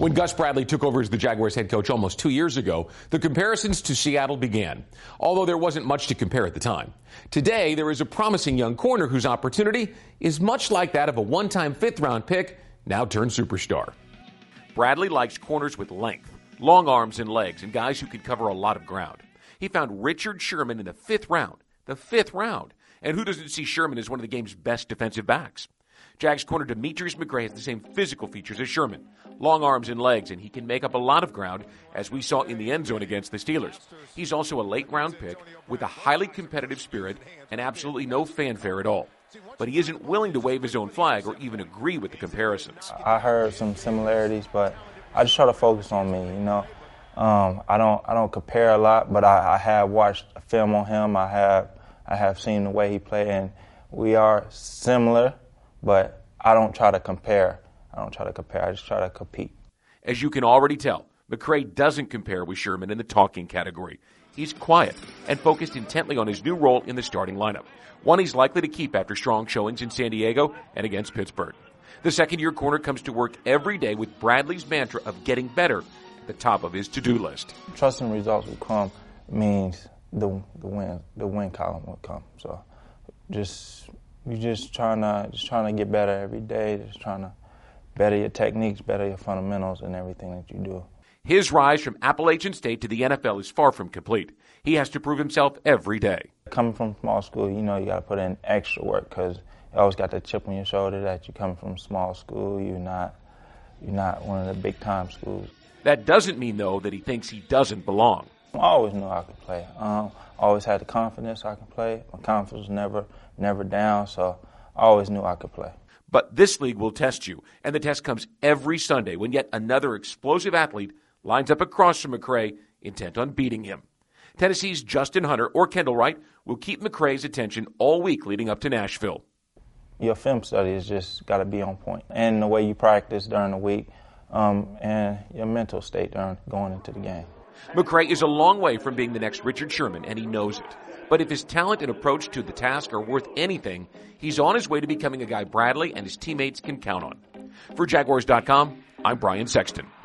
When Gus Bradley took over as the Jaguars head coach almost 2 years ago, the comparisons to Seattle began, although there wasn't much to compare at the time. Today, there is a promising young corner whose opportunity is much like that of a one-time fifth-round pick, now turned superstar. Bradley likes corners with length, long arms and legs, and guys who can cover a lot of ground. He found Richard Sherman in the fifth round. And who doesn't see Sherman as one of the game's best defensive backs? Jags corner Demetrius McCray has the same physical features as Sherman, long arms and legs, and he can make up a lot of ground, as we saw in the end zone against the Steelers. He's also a late-round pick with a highly competitive spirit and absolutely no fanfare at all. But he isn't willing to wave his own flag or even agree with the comparisons. I heard some similarities, but I just try to focus on me, you know. I don't compare a lot, but I have watched a film on him. I have seen the way he played, and we are similar, but I don't try to compare. I just try to compete. As you can already tell, McCray doesn't compare with Sherman in the talking category. He's quiet and focused intently on his new role in the starting lineup, one he's likely to keep after strong showings in San Diego and against Pittsburgh. The second-year corner comes to work every day with Bradley's mantra of getting better at the top of his to-do list. Trusting results will come means the win column will come. So you're just trying to get better every day, just trying to better your techniques, better your fundamentals and everything that you do. His rise from Appalachian State to the NFL is far from complete. He has to prove himself every day. Coming from small school, you know you got to put in extra work because you always got that chip on your shoulder that you're coming from small school. You're not one of the big-time schools. That doesn't mean, though, that he thinks he doesn't belong. I always knew I could play. I always had the confidence I could play. My confidence was never down, so I always knew I could play. But this league will test you, and the test comes every Sunday when yet another explosive athlete lines up across from McCray, intent on beating him. Tennessee's Justin Hunter or Kendall Wright will keep McCray's attention all week leading up to Nashville. Your film study has just got to be on point, and the way you practice during the week, and your mental state during going into the game. McCray is a long way from being the next Richard Sherman, and he knows it. But if his talent and approach to the task are worth anything, he's on his way to becoming a guy Bradley and his teammates can count on. For Jaguars.com, I'm Brian Sexton.